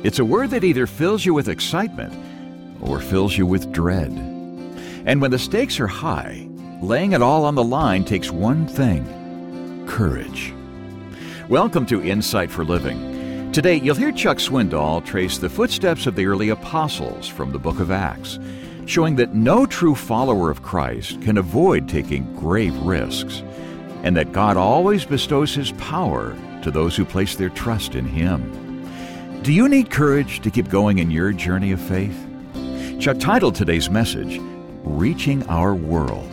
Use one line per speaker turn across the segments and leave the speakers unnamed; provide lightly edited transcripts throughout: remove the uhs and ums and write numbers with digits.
It's a word that either fills you with excitement or fills you with dread. And when the stakes are high, laying it all on the line takes one thing: courage. Welcome to Insight for Living. Today, you'll hear Chuck Swindoll trace the footsteps of the early apostles from the book of Acts, showing that no true follower of Christ can avoid taking grave risks, and that God always bestows His power to those who place their trust in Him. Do you need courage to keep going in your journey of faith? Chuck titled today's message, Reaching Our World.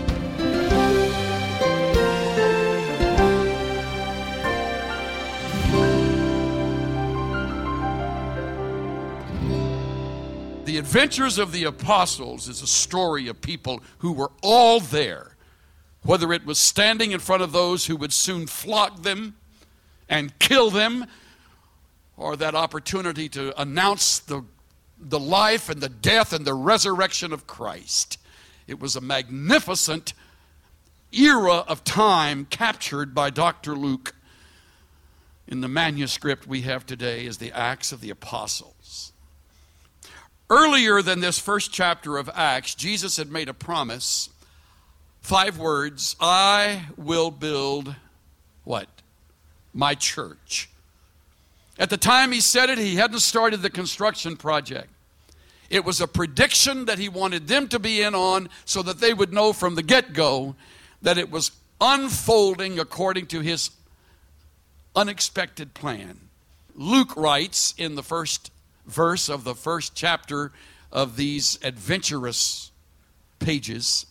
The Adventures of the Apostles is a story of people who were all there, whether it was standing in front of those who would soon flog them and kill them, or that opportunity to announce the life and the death and the resurrection of Christ. It was a magnificent era of time captured by Dr. Luke in the manuscript we have today as the Acts of the Apostles. Earlier than this first chapter of Acts, Jesus had made a promise, 5 words: I will build what? My church. At the time he said it, he hadn't started the construction project. It was a prediction that he wanted them to be in on so that they would know from the get-go that it was unfolding according to his unexpected plan. Luke writes in the first verse of the first chapter of these adventurous pages,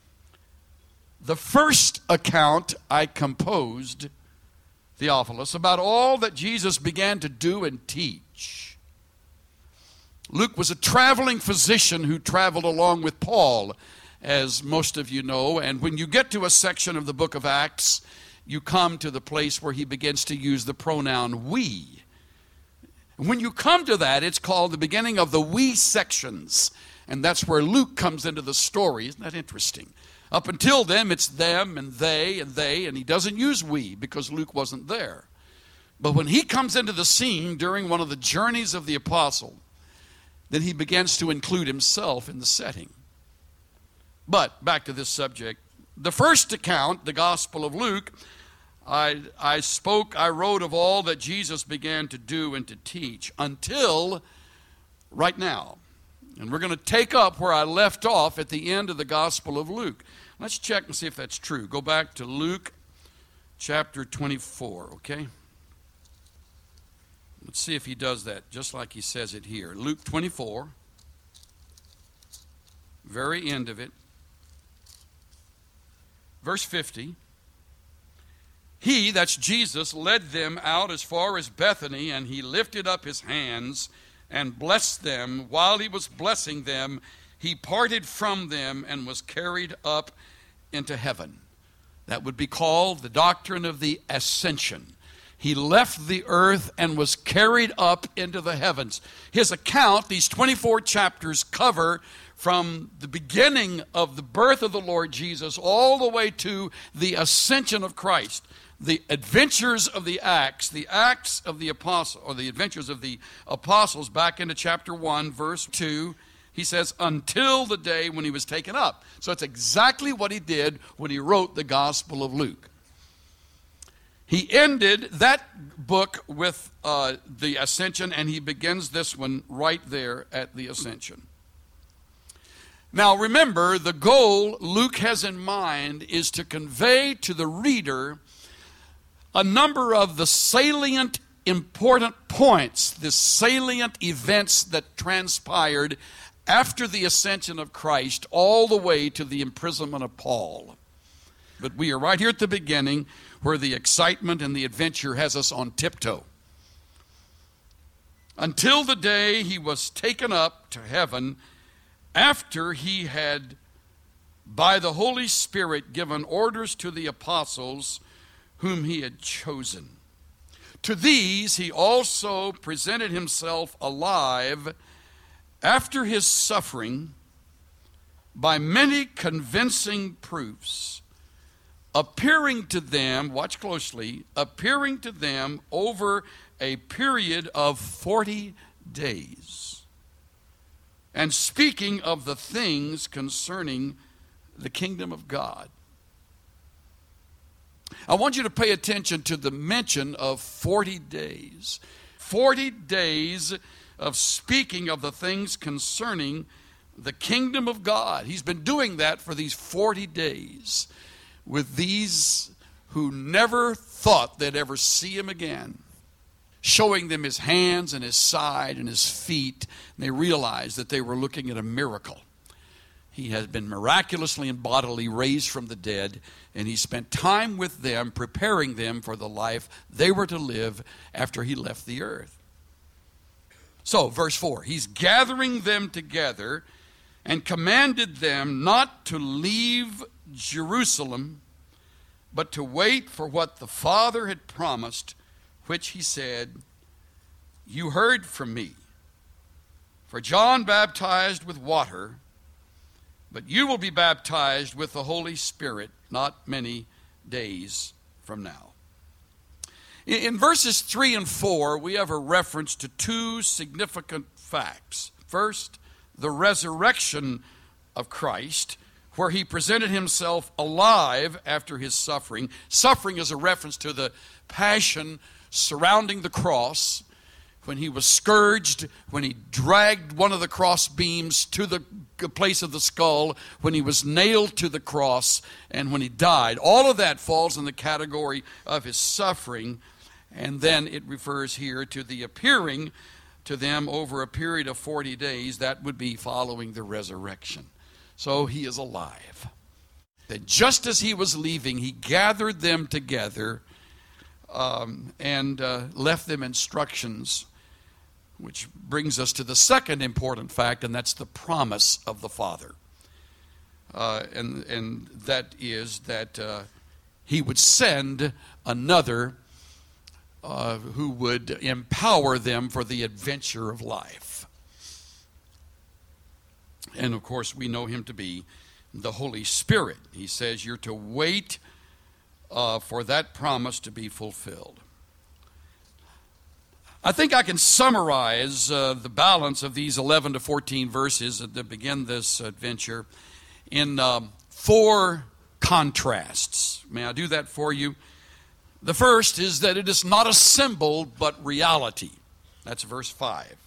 the first account I composed, Theophilus, about all that Jesus began to do and teach. Luke was a traveling physician who traveled along with Paul, as most of you know, and when you get to a section of the book of Acts, you come to the place where he begins to use the pronoun we. When you come to that, it's called the beginning of the we sections, and that's where Luke comes into the story. Isn't that interesting? Up until then, it's them and they, and he doesn't use we because Luke wasn't there. But when he comes into the scene during one of the journeys of the apostle, then he begins to include himself in the setting. But back to this subject. The first account, the Gospel of Luke, I wrote of all that Jesus began to do and to teach until right now. And we're going to take up where I left off at the end of the Gospel of Luke. Let's check and see if that's true. Go back to Luke chapter 24, okay? Let's see if he does that just like he says it here. Luke 24, very end of it. Verse 50. He, that's Jesus, led them out as far as Bethany, and he lifted up his hands and blessed them. While he was blessing them, he parted from them and was carried up into heaven. That would be called the doctrine of the ascension. He left the earth and was carried up into the heavens. His account, these 24 chapters, cover from the beginning of the birth of the Lord Jesus all the way to the ascension of Christ. The adventures of the Acts of the Apostles, or the adventures of the apostles, back into chapter 1, verse 2, he says, until the day when he was taken up. So it's exactly what he did when he wrote the Gospel of Luke. He ended that book with the ascension, and he begins this one right there at the ascension. Now remember, the goal Luke has in mind is to convey to the reader a number of the salient, important points, the salient events that transpired after the ascension of Christ all the way to the imprisonment of Paul. But we are right here at the beginning where the excitement and the adventure has us on tiptoe. Until the day he was taken up to heaven after he had, by the Holy Spirit, given orders to the apostles whom he had chosen. To these he also presented himself alive after his suffering by many convincing proofs, appearing to them, watch closely, appearing to them over a period of 40 days. And speaking of the things concerning the kingdom of God. I want you to pay attention to the mention of 40 days. 40 days of speaking of the things concerning the kingdom of God. He's been doing that for these 40 days with these who never thought they'd ever see him again, showing them his hands and his side and his feet. And they realized that they were looking at a miracle. He has been miraculously and bodily raised from the dead, and he spent time with them, preparing them for the life they were to live after he left the earth. So, verse 4, he's gathering them together and commanded them not to leave Jerusalem, but to wait for what the Father had promised, which he said, "You heard from me. For John baptized with water, but you will be baptized with the Holy Spirit not many days from now." In verses 3 and 4, we have a reference to two significant facts. First, the resurrection of Christ, where he presented himself alive after his suffering. Suffering is a reference to the passion surrounding the cross, when he was scourged, when he dragged one of the cross beams to the place of the skull, when he was nailed to the cross, and when he died. All of that falls in the category of his suffering. And then it refers here to the appearing to them over a period of 40 days. That would be following the resurrection. So he is alive. That just as he was leaving, he gathered them together and left them instructions, which brings us to the second important fact, and that's the promise of the Father. And that is that he would send another who would empower them for the adventure of life. And of course, we know him to be the Holy Spirit. He says you're to wait for that promise to be fulfilled. I think I can summarize the balance of these 11 to 14 verses that begin this adventure in 4 contrasts. May I do that for you? The first is that it is not a symbol, but reality. That's verse 5.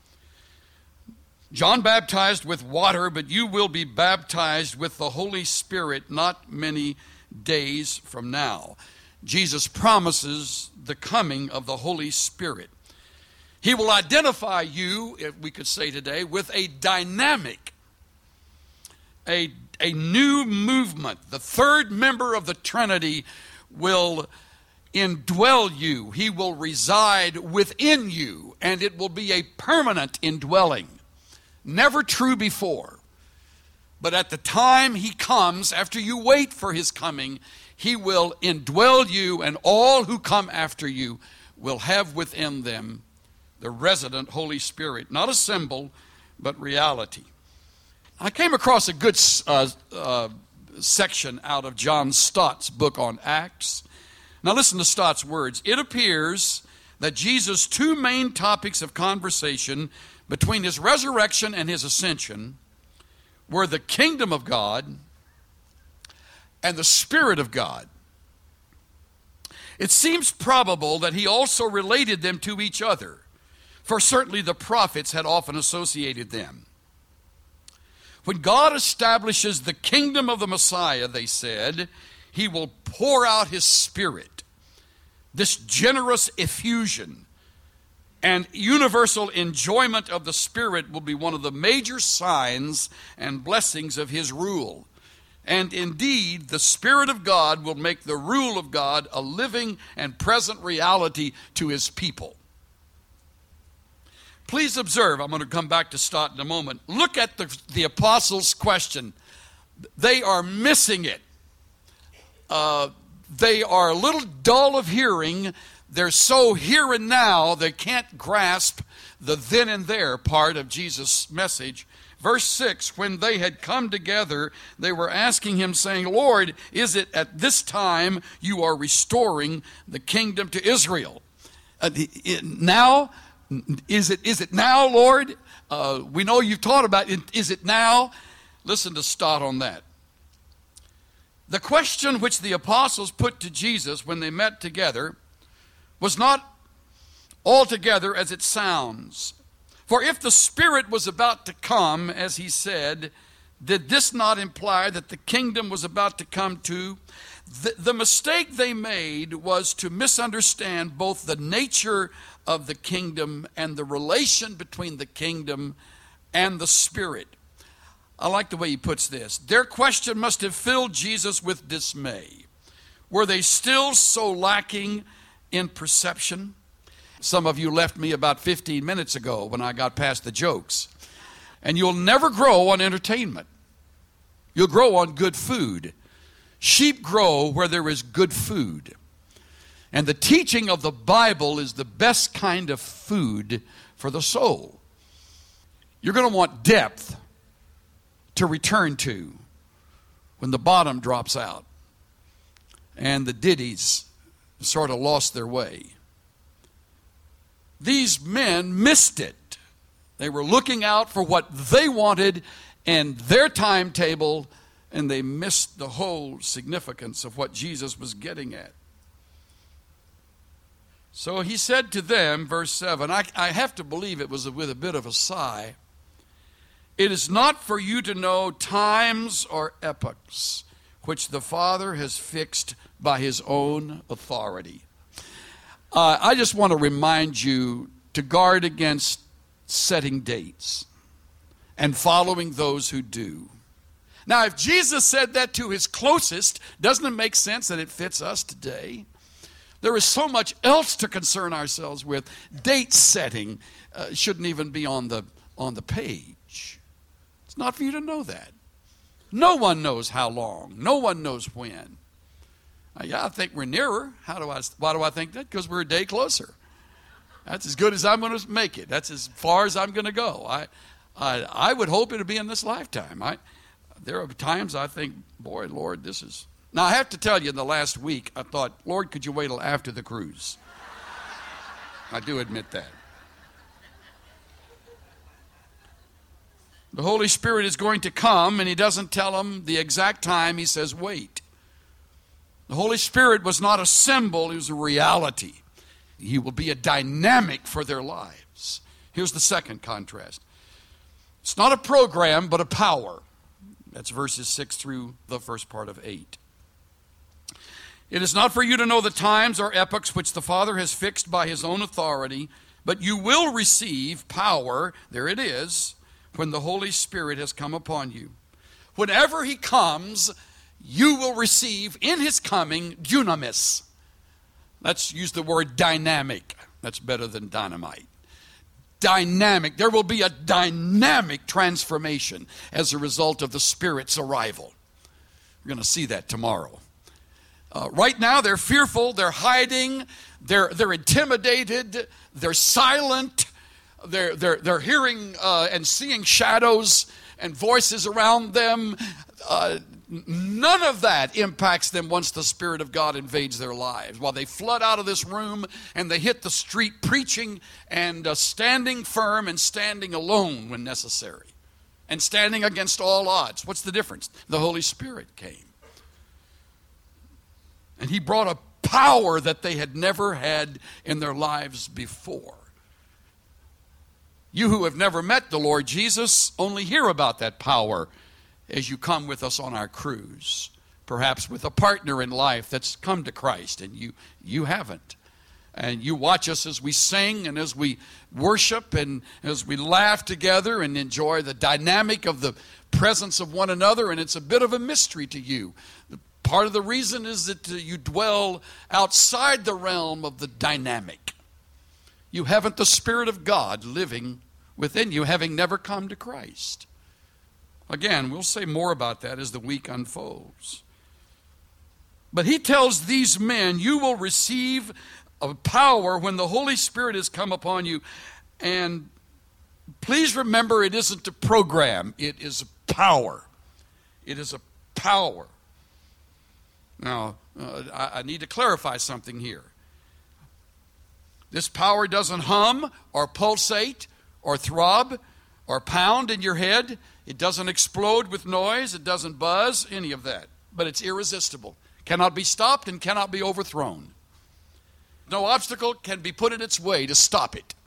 John baptized with water, but you will be baptized with the Holy Spirit not many days from now. Jesus promises the coming of the Holy Spirit. He will identify you, if we could say today, with a dynamic, a new movement. The third member of the Trinity will indwell you. He will reside within you, and it will be a permanent indwelling. Never true before. But at the time he comes, after you wait for his coming, he will indwell you, and all who come after you will have within them the resident Holy Spirit. Not a symbol, but reality. I came across a good section out of John Stott's book on Acts. Now listen to Stott's words. It appears that Jesus' 2 main topics of conversation between his resurrection and his ascension were the kingdom of God and the Spirit of God. It seems probable that he also related them to each other, for certainly the prophets had often associated them. When God establishes the kingdom of the Messiah, they said, he will pour out his Spirit. This generous effusion and universal enjoyment of the Spirit will be one of the major signs and blessings of his rule. And indeed, the Spirit of God will make the rule of God a living and present reality to his people. Please observe, I'm going to come back to Stott in a moment. Look at the apostles' question. They are missing it. They are a little dull of hearing. They're so here and now, they can't grasp the then and there part of Jesus' message. Verse 6, when they had come together, they were asking him, saying, Lord, is it at this time you are restoring the kingdom to Israel? Now, Is it now, Lord? We know you've taught about it. Is it now? Listen to Stott on that. The question which the apostles put to Jesus when they met together was not altogether as it sounds. For if the Spirit was about to come, as he said, did this not imply that the kingdom was about to come too? The mistake they made was to misunderstand both the nature of the kingdom and the relation between the kingdom and the Spirit. I like the way he puts this. Their question must have filled Jesus with dismay. Were they still so lacking in perception? Some of you left me about 15 minutes ago when I got past the jokes. And you'll never grow on entertainment. You'll grow on good food. Sheep grow where there is good food. And the teaching of the Bible is the best kind of food for the soul. You're going to want depth to return to when the bottom drops out and the ditties sort of lost their way. These men missed it. They were looking out for what they wanted and their timetable, and they missed the whole significance of what Jesus was getting at. So he said to them, verse 7, I have to believe it was with a bit of a sigh, it is not for you to know times or epochs which the Father has fixed by his own authority. I just want to remind you to guard against setting dates and following those who do. Now, if Jesus said that to his closest, doesn't it make sense that it fits us today? There is so much else to concern ourselves with. Date setting shouldn't even be on the page. It's not for you to know that. No one knows how long. No one knows when. Yeah, I think we're nearer. Why do I think that? Because we're a day closer. That's as good as I'm going to make it. That's as far as I'm going to go. I would hope it'll be in this lifetime. There are times I think, boy, Lord, this is... Now, I have to tell you, in the last week, I thought, Lord, could you wait till after the cruise? I do admit that. The Holy Spirit is going to come, and he doesn't tell them the exact time. He says, wait. The Holy Spirit was not a symbol, he was a reality. He will be a dynamic for their lives. Here's the second contrast. It's not a program, but a power. That's verses 6 through the first part of 8. It is not for you to know the times or epochs which the Father has fixed by his own authority, but you will receive power, there it is, when the Holy Spirit has come upon you. Whenever he comes, you will receive in his coming dunamis. Let's use the word dynamic. That's better than dynamite. Dynamic. There will be a dynamic transformation as a result of the Spirit's arrival. We're going to see that tomorrow. Right now, they're fearful, they're hiding, they're intimidated, they're silent, they're hearing and seeing shadows and voices around them. None of that impacts them once the Spirit of God invades their lives. While they flood out of this room and they hit the street preaching and standing firm and standing alone when necessary and standing against all odds. What's the difference? The Holy Spirit came. And he brought a power that they had never had in their lives before. You who have never met the Lord Jesus only hear about that power as you come with us on our cruise. Perhaps with a partner in life that's come to Christ and you haven't. And you watch us as we sing and as we worship and as we laugh together and enjoy the dynamic of the presence of one another, and it's a bit of a mystery to you. Part of the reason is that you dwell outside the realm of the dynamic. You haven't the Spirit of God living within you, having never come to Christ. Again, we'll say more about that as the week unfolds. But he tells these men, you will receive a power when the Holy Spirit has come upon you. And please remember, it isn't a program. It is a power. It is a power. Now, I need to clarify something here. This power doesn't hum or pulsate or throb or pound in your head. It doesn't explode with noise. It doesn't buzz, any of that. But it's irresistible. Cannot be stopped and cannot be overthrown. No obstacle can be put in its way to stop it.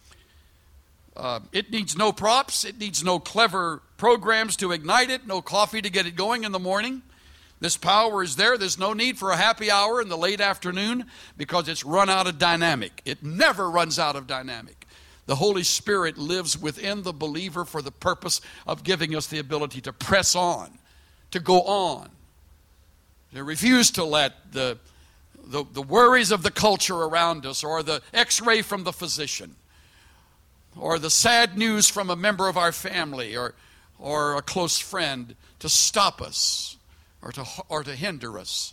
It needs no props. It needs no clever programs to ignite it, no coffee to get it going in the morning. This power is there. There's no need for a happy hour in the late afternoon because it's run out of dynamic. It never runs out of dynamic. The Holy Spirit lives within the believer for the purpose of giving us the ability to press on, to go on, to refuse to let the worries of the culture around us, or the x-ray from the physician, or the sad news from a member of our family, or a close friend, to stop us or to hinder us.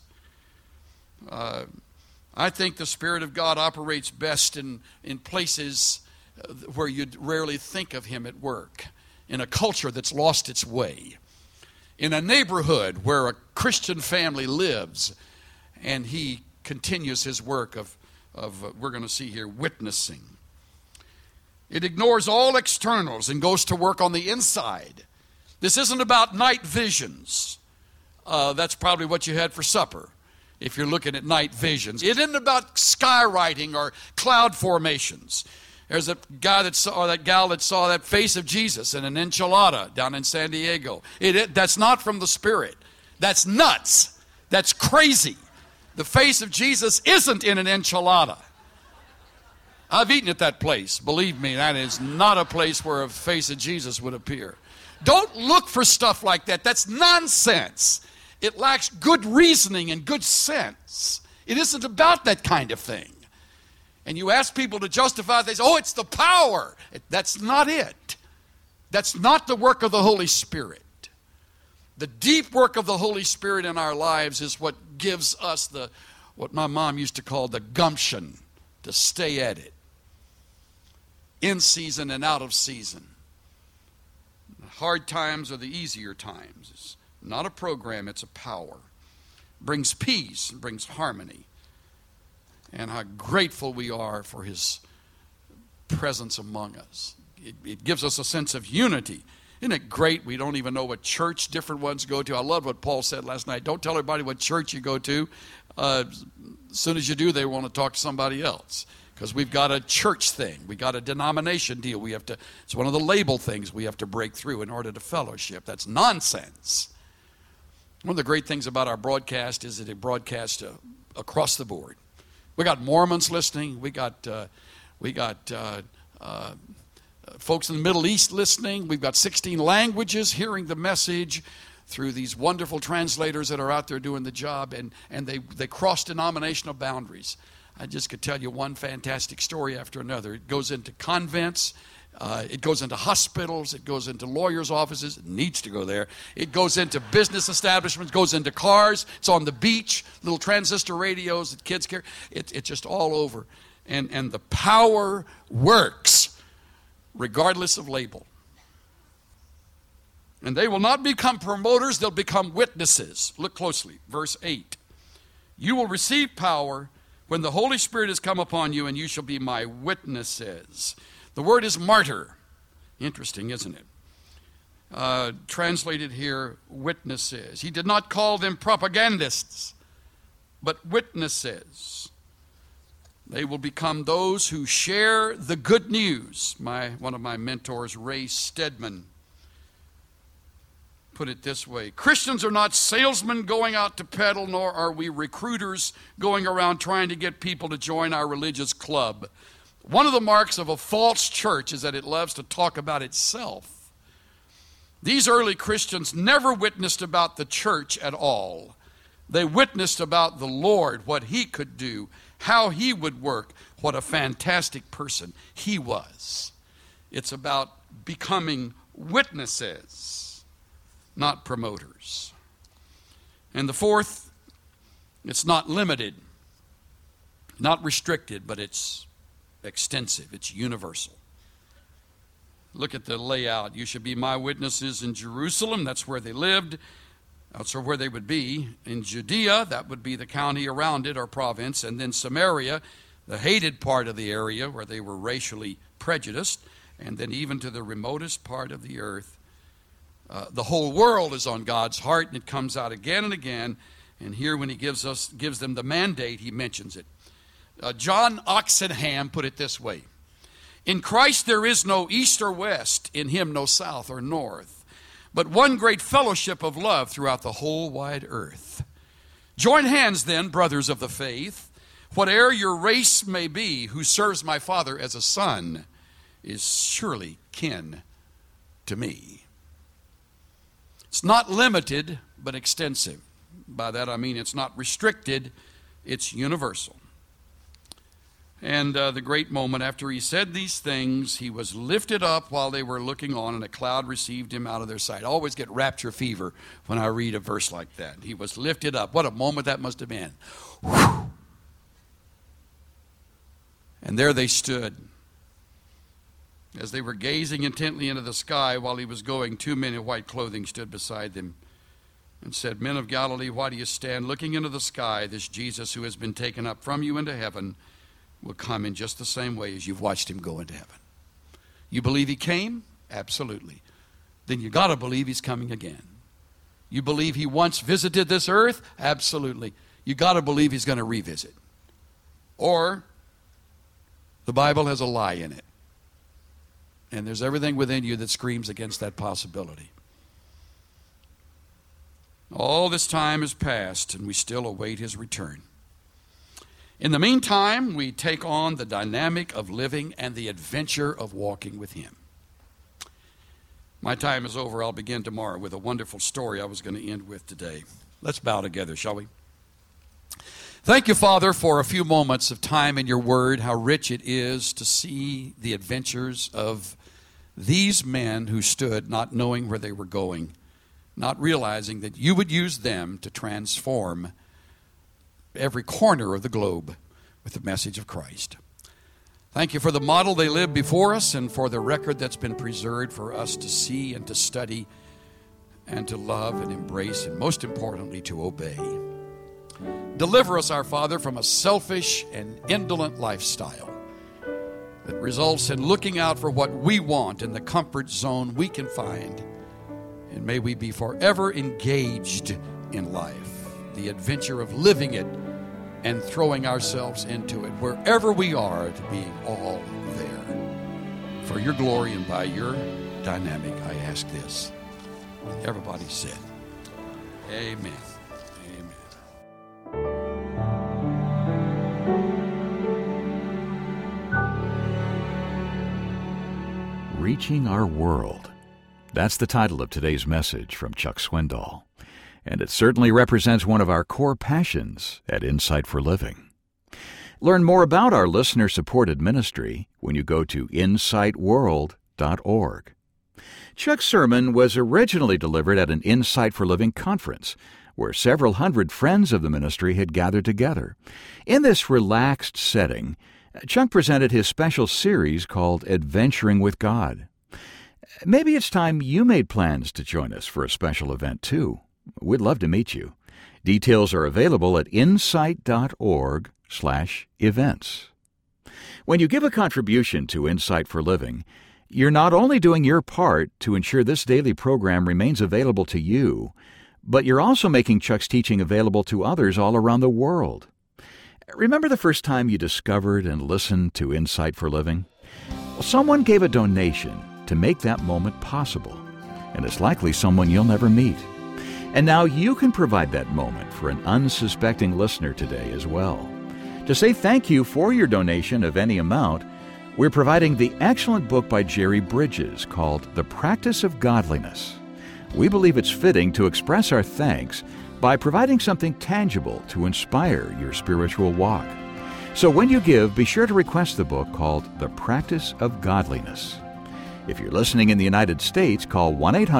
I think the Spirit of God operates best in places where you'd rarely think of Him at work, in a culture that's lost its way, in a neighborhood where a Christian family lives, and He continues His work of we're going to see here, witnessing. It ignores all externals and goes to work on the inside. This isn't about night visions. That's probably what you had for supper, if you're looking at night visions. It isn't about skywriting or cloud formations. There's a guy that saw, or that gal that saw that face of Jesus in an enchilada down in San Diego. That's not from the Spirit. That's nuts. That's crazy. The face of Jesus isn't in an enchilada. I've eaten at that place. Believe me, that is not a place where a face of Jesus would appear. Don't look for stuff like that. That's nonsense. It lacks good reasoning and good sense. It isn't about that kind of thing. And you ask people to justify it, they say, oh, it's the power. That's not it. That's not the work of the Holy Spirit. The deep work of the Holy Spirit in our lives is what gives us what my mom used to call the gumption to stay at it. In season and out of season. Hard times are the easier times. It's not a program, it's a power. It brings peace, it brings harmony. And how grateful we are for His presence among us. It gives us a sense of unity. Isn't it great? We don't even know what church different ones go to. I love what Paul said last night. Don't tell everybody what church you go to. As soon as you do, they want to talk to somebody else. Because we've got a church thing. We got a denomination deal. It's one of the label things we have to break through in order to fellowship. That's nonsense. One of the great things about our broadcast is that it broadcasts across the board. We got Mormons listening. We got folks in the Middle East listening. We've got 16 languages hearing the message through these wonderful translators that are out there doing the job, and they cross denominational boundaries. I just could tell you one fantastic story after another. It goes into convents. It goes into hospitals. It goes into lawyers' offices. It needs to go there. It goes into business establishments. It goes into cars. It's on the beach. Little transistor radios that kids carry. It's just all over. And the power works regardless of label. And they will not become promoters. They'll become witnesses. Look closely. Verse 8. You will receive power when the Holy Spirit has come upon you, and you shall be my witnesses. The word is martyr. Interesting, isn't it? Translated here, witnesses. He did not call them propagandists, but witnesses. They will become those who share the good news. One of my mentors, Ray Stedman, put it this way. Christians are not salesmen going out to peddle, nor are we recruiters going around trying to get people to join our religious club. One of the marks of a false church is that it loves to talk about itself. These early Christians never witnessed about the church at all. They witnessed about the Lord, what He could do, how He would work, what a fantastic person He was. It's about becoming witnesses, not promoters. And the fourth, it's not limited, not restricted, but it's extensive. It's universal. Look at the layout. You should be my witnesses in Jerusalem. That's where they lived. That's where they would be. In Judea, that would be the county around it or province. And then Samaria, the hated part of the area where they were racially prejudiced, and then even to the remotest part of the earth. The whole world is on God's heart, and it comes out again and again. And here, when he gives them the mandate, he mentions it. John Oxenham put it this way: in Christ there is no east or west, in him no south or north, but one great fellowship of love throughout the whole wide earth. Join hands then, brothers of the faith. Whate'er your race may be, who serves my Father as a son is surely kin to me. It's not limited, but extensive. By that I mean it's not restricted, it's universal. And the great moment after he said these things, he was lifted up while they were looking on, and a cloud received him out of their sight. I always get rapture fever when I read a verse like that. He was lifted up. What a moment that must have been. Whew. And there they stood. As they were gazing intently into the sky while he was going, 2 men in white clothing stood beside them and said, Men of Galilee, why do you stand looking into the sky? This Jesus who has been taken up from you into heaven will come in just the same way as you've watched him go into heaven. You believe he came? Absolutely. Then you got to believe he's coming again. You believe he once visited this earth? Absolutely. You got to believe he's going to revisit. Or the Bible has a lie in it. And there's everything within you that screams against that possibility. All this time has passed, and we still await his return. In the meantime, we take on the dynamic of living and the adventure of walking with him. My time is over. I'll begin tomorrow with a wonderful story I was going to end with today. Let's bow together, shall we? Thank you, Father, for a few moments of time in your word, how rich it is to see the adventures of these men who stood not knowing where they were going, not realizing that you would use them to transform every corner of the globe with the message of Christ. Thank you for the model they lived before us and for the record that's been preserved for us to see and to study and to love and embrace and, most importantly, to obey. Deliver us, our Father, from a selfish and indolent lifestyle that results in looking out for what we want in the comfort zone we can find. And may we be forever engaged in life, the adventure of living it and throwing ourselves into it, wherever we are, to being all there. For your glory and by your dynamic, I ask this. And everybody said, Amen.
Reaching Our World. That's the title of today's message from Chuck Swindoll. And it certainly represents one of our core passions at Insight for Living. Learn more about our listener-supported ministry when you go to insightworld.org. Chuck's sermon was originally delivered at an Insight for Living conference, where several hundred friends of the ministry had gathered together. In this relaxed setting, Chuck presented his special series called Adventuring with God. Maybe it's time you made plans to join us for a special event, too. We'd love to meet you. Details are available at insight.org/events. When you give a contribution to Insight for Living, you're not only doing your part to ensure this daily program remains available to you, but you're also making Chuck's teaching available to others all around the world. Remember the first time you discovered and listened to Insight for Living? Well, someone gave a donation to make that moment possible, and it's likely someone you'll never meet. And now you can provide that moment for an unsuspecting listener today as well. To say thank you for your donation of any amount, we're providing the excellent book by Jerry Bridges called The Practice of Godliness. We believe it's fitting to express our thanks by providing something tangible to inspire your spiritual walk. So when you give, be sure to request the book called The Practice of Godliness. If you're listening in the United States, call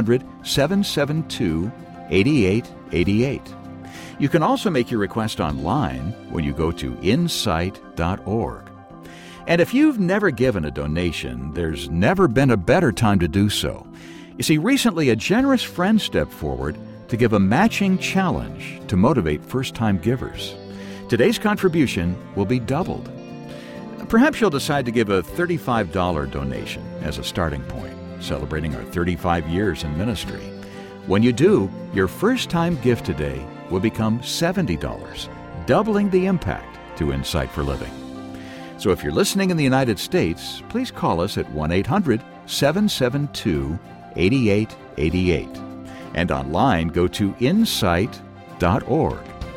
1-800-772-8888. You can also make your request online when you go to insight.org. And if you've never given a donation, there's never been a better time to do so. You see, recently a generous friend stepped forward to give a matching challenge to motivate first-time givers. Today's contribution will be doubled. Perhaps you'll decide to give a $35 donation as a starting point, celebrating our 35 years in ministry. When you do, your first-time gift today will become $70, doubling the impact to Insight for Living. So if you're listening in the United States, please call us at 1-800-772-8888. And online, go to insight.org.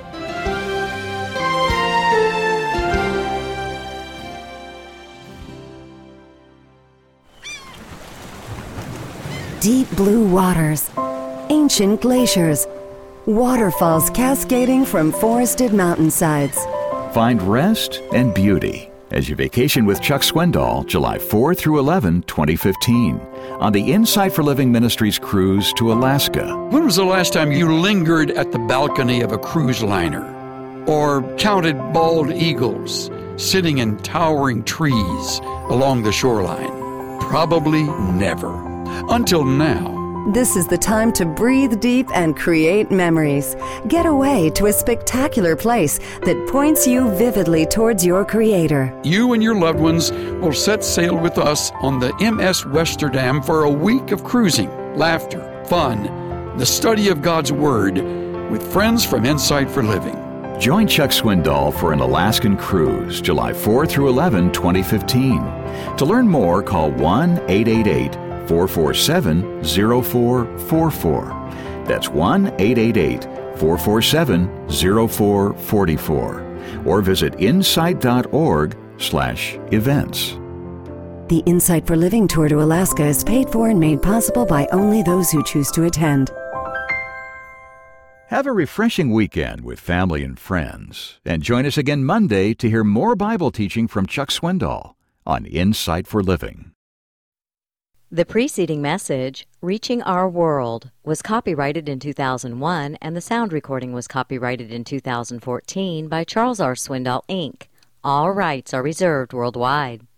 Deep blue waters, ancient glaciers, waterfalls cascading from forested mountainsides.
Find rest and beauty as you vacation with Chuck Swindoll, July 4 through 11, 2015, on the Insight for Living Ministries cruise to Alaska.
When was the last time you lingered at the balcony of a cruise liner or counted bald eagles sitting in towering trees along the shoreline? Probably never. Until now.
This is the time to breathe deep and create memories. Get away to a spectacular place that points you vividly towards your Creator.
You and your loved ones will set sail with us on the MS Westerdam for a week of cruising, laughter, fun, the study of God's Word with friends from Insight for Living.
Join Chuck Swindoll for an Alaskan cruise, July 4 through 11, 2015. To learn more, call 1-888-447-0444. That's 1-888-447-0444. Or visit insight.org/events.
The Insight for Living Tour to Alaska is paid for and made possible by only those who choose to attend.
Have a refreshing weekend with family and friends, and join us again Monday to hear more Bible teaching from Chuck Swindoll on Insight for Living.
The preceding message, Reaching Our World, was copyrighted in 2001, and the sound recording was copyrighted in 2014 by Charles R. Swindoll, Inc. All rights are reserved worldwide.